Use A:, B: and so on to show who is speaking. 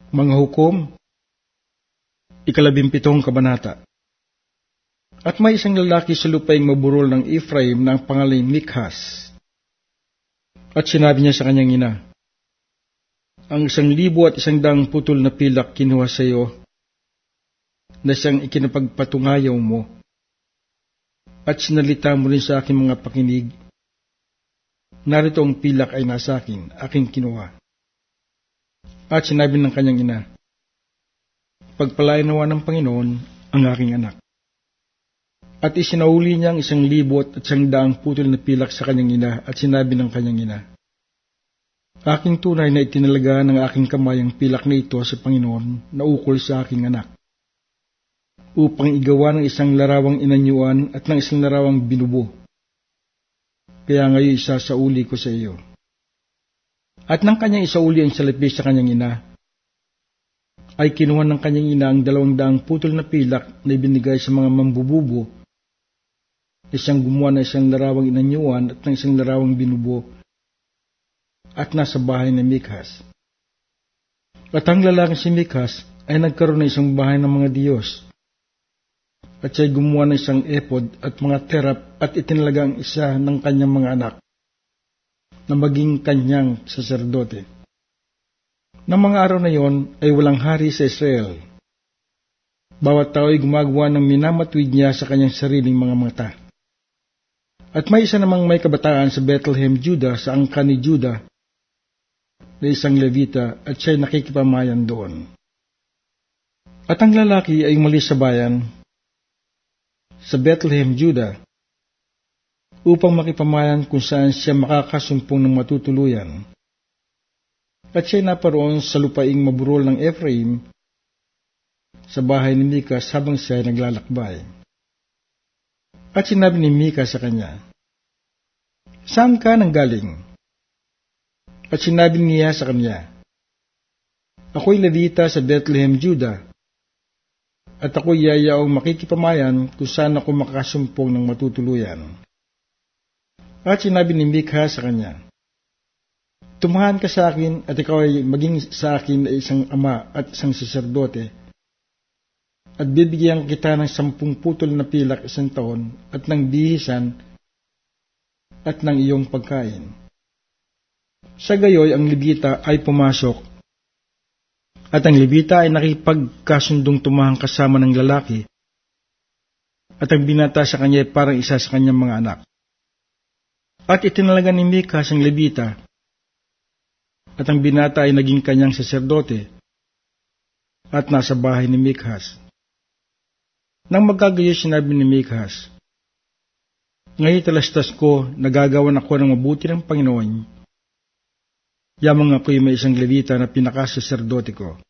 A: Mga Hukom, 17 kabanata. At may isang lalaki sa lupaing maburol ng Ephraim na ang pangalan Mikhas. At sinabi niya sa kanyang ina, ang 1,100 putol na pilak kinuha sa iyo, na siyang ikinapagpatungayaw mo. At sinalita mo rin sa aking mga pakinig, narito ang pilak ay nasa akin, aking kinuha. At sinabi ng kanyang ina, pagpalain nawa ng Panginoon ang aking anak. At isinauli niya ang 1,100 putol na pilak sa kanyang ina at sinabi ng kanyang ina, aking tunay na itinalaga ng aking kamay ang pilak na ito sa Panginoon na ukol sa aking anak, upang igawa ng 1 larawang inanyuan at ng 1 larawang binubo. Kaya ngayon isasauli ko sa iyo. At nang kanyang isauli ang salapi sa kanyang ina, ay kinuha ng kanyang ina ang 200 putol na pilak na ibinigay sa mga mambububo, na siyang gumawa ng 1 larawang inanyuan at ng 1 larawang binubo, at nasa bahay ni Mikhas. At ang lalaking si Mikhas ay nagkaroon ng isang bahay ng mga Diyos, at siya'y gumawa ng 1 epod at mga terap at itinalaga ang isa ng kanyang mga anak, na maging kanyang saserdote. Nang mga araw na yon ay walang hari sa Israel. Bawat tao ay gumagawa ng minamatwid niya sa kanyang sariling mga mata. At may isa namang may kabataan sa Bethlehem, Judah, sa angkan ni Judah, na isang Levita, at siya'y nakikipamayan doon. At ang lalaki ay umalis sa bayan, sa Bethlehem, Judah, upang makipamayan kung saan siya makakasumpong ng matutuluyan. At siya'y naparoon sa lupaing maburol ng Ephraim, sa bahay ni Mikhas habang siya'y naglalakbay. At sinabi ni Mikhas sa kanya, saan ka nanggaling? At sinabi niya sa kanya, ako'y Levita sa Bethlehem, Judah, at ako'y yayaong makikipamayan kung saan ako makakasumpong ng matutuluyan. At sinabi ni Mikhas sa kanya, tumahan ka sa akin at ikaw ay maging sa akin ay isang ama at isang saserdote, at bibigyan kita ng 10 putol na pilak 1 taon at ng bihisan at ng iyong pagkain. Sa gayoy ang Levita ay pumasok, at ang Levita ay nakipagkasundong tumahang kasama ng lalaki, at ang binata sa kanya ay parang isa sa kanyang mga anak. At itinalaga ni Mikhas ang Levita, at ang binata ay naging kanyang saserdote, at nasa bahay ni Mikhas. Nang magkagayo sinabi ni Mikhas, ngayon talastas ko, nagagawan ako ng mabuti ng Panginoon, yamang ako'y may isang Levita na pinakasaserdote ko.